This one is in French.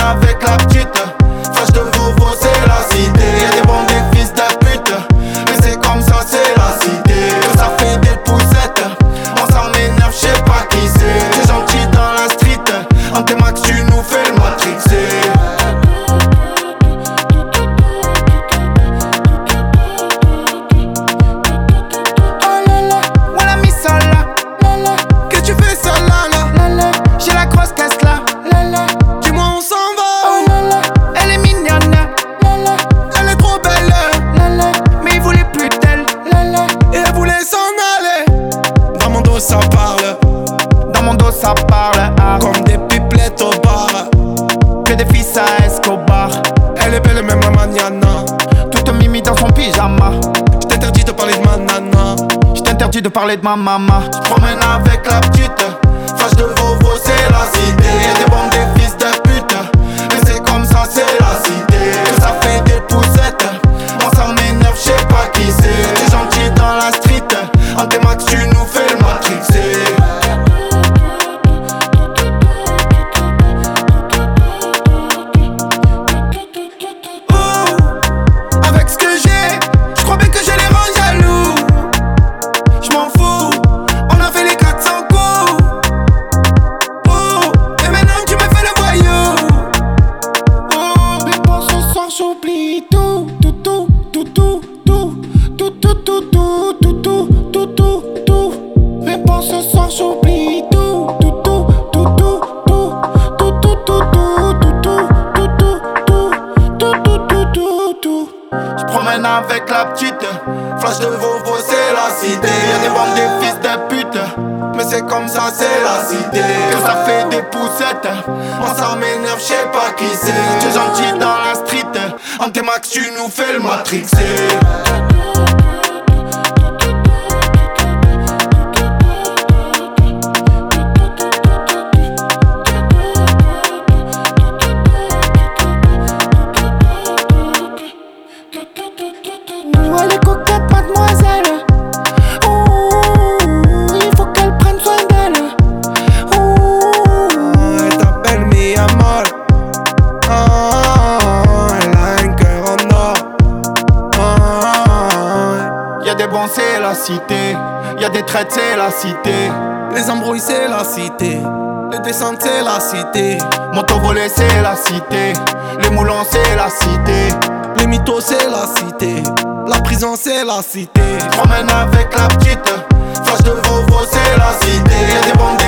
avec la petite. Flash de Vovo, c'est la cité. Y'a des bandits fils de pute, mais c'est comme ça, c'est la cité. Que ça fait des poussettes, moi ça m'énerve, j'sais pas qui c'est. T'es gentil dans la street, en T-Max tu nous fais le matrixer. Ça parle, dans mon dos ça parle, comme des pipelettes au bar. Que des filles à Escobar. Elle est belle même la mañana. Toute mimi dans son pyjama. J't'interdis de parler de ma nana. J't'interdis de parler de ma maman. J'promène avec la petite. Flash de Vovo, c'est la cité. Y'a des bandes des fils de pute, mais c'est comme ça, c'est la cité. Que ça fait des poussettes, moi ça m'énerve, j'sais pas qui c'est. T'es gentil dans la street, en T-Max tu nous fais le matrixer. Avec ce que j'ai, j'crois bien que je les rends jaloux. J'm'en fous, on a fait les 400 coups. Et maintenant tu me fais le voyou. Mais pour ce soir j'oublie tout, tout, tout, tout, tout, tout, tout, tout, tout, tout, tout, tout, tout, tout, tout. Mais pour ce soir j'oublie tout, tout, tout, tout, tout, tout, tout, tout, tout, tout. J'promène avec la petite, flash de Vovo, c'est la cité. Y'a des bandes des fils de pute, mais c'est comme ça, c'est la cité. Que ça fait des poussettes, moi ça m'énerve, j'sais pas qui c'est. T'es gentil dans la street, en T-Max tu nous fais le matrixer. Elle est coquette, mademoiselle. Il faut qu'elle prenne soin d'elle. Elle t'appelle mi amor. Elle a un cœur en or. Y'a des bons, c'est la cité. Y'a des traites, c'est la cité. Les embrouilles c'est la cité. Les descentes c'est la cité. Moto volé, c'est la cité. Les moulons, c'est la cité. Les mythos c'est la cité. La prison c'est la cité. J'promène avec la petite. Flash de Vovo, c'est la cité. Y'a des bandes